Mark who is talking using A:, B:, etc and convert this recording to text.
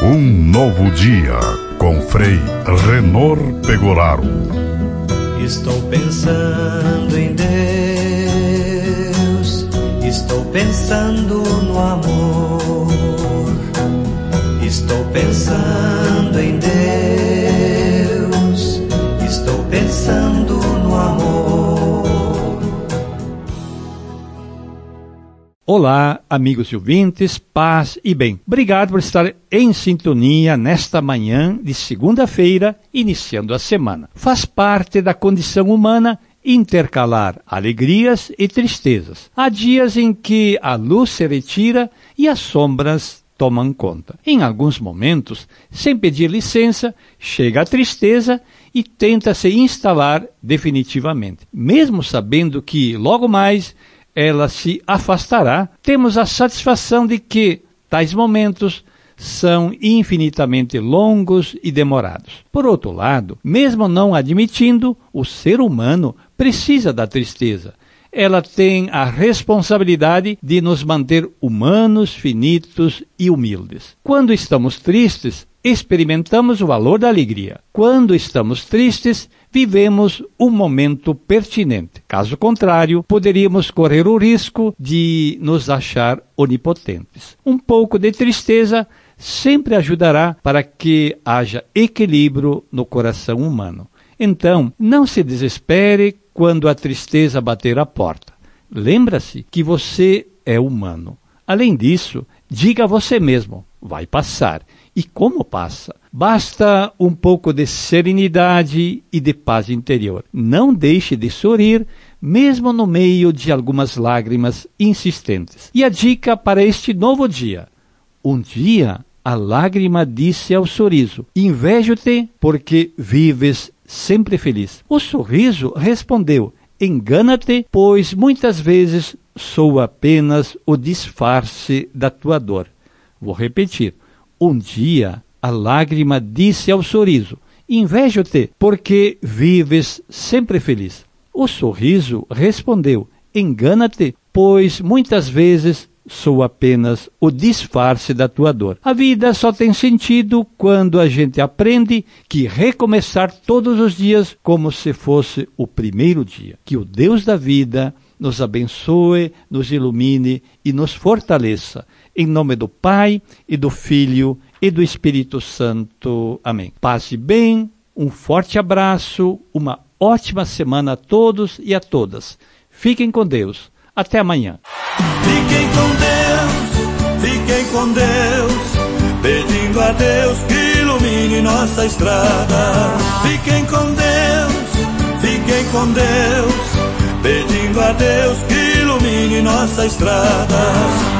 A: Um novo dia com Frei Renor Pegoraro.
B: Estou pensando em Deus, estou pensando no amor, estou pensando em Deus, estou pensando no amor.
C: Olá, amigos e ouvintes, paz e bem. Obrigado por estar em sintonia nesta manhã de segunda-feira, iniciando a semana. Faz parte da condição humana intercalar alegrias e tristezas. Há dias em que a luz se retira e as sombras tomam conta. Em alguns momentos, sem pedir licença, chega a tristeza e tenta se instalar definitivamente. Mesmo sabendo que logo mais ela se afastará, temos a satisfação de que tais momentos são infinitamente longos e demorados. Por outro lado, mesmo não admitindo, o ser humano precisa da tristeza. Ela tem a responsabilidade de nos manter humanos, finitos e humildes. Quando estamos tristes, experimentamos o valor da alegria. Quando estamos tristes, vivemos um momento pertinente. Caso contrário, poderíamos correr o risco de nos achar onipotentes. Um pouco de tristeza sempre ajudará para que haja equilíbrio no coração humano. Então, não se desespere quando a tristeza bater a porta. Lembra-se que você é humano. Além disso, diga a você mesmo, vai passar. E como passa? Basta um pouco de serenidade e de paz interior. Não deixe de sorrir, mesmo no meio de algumas lágrimas insistentes. E a dica para este novo dia. Um dia, a lágrima disse ao sorriso, invejo-te porque vives sempre feliz. O sorriso respondeu, engana-te, pois muitas vezes sou apenas o disfarce da tua dor. Vou repetir. Um dia, a lágrima disse ao sorriso, invejo-te, porque vives sempre feliz. O sorriso respondeu, engana-te, pois muitas vezes sou apenas o disfarce da tua dor. A vida só tem sentido quando a gente aprende que recomeçar todos os dias como se fosse o primeiro dia. Que o Deus da vida nos abençoe, nos ilumine e nos fortaleça. Em nome do Pai, e do Filho, e do Espírito Santo. Amém. Paz e bem, um forte abraço, uma ótima semana a todos e a todas. Fiquem com Deus. Até amanhã.
B: Fiquem com Deus, pedindo a Deus que ilumine nossa estrada. Fiquem com Deus, pedindo a Deus que ilumine nossa estrada.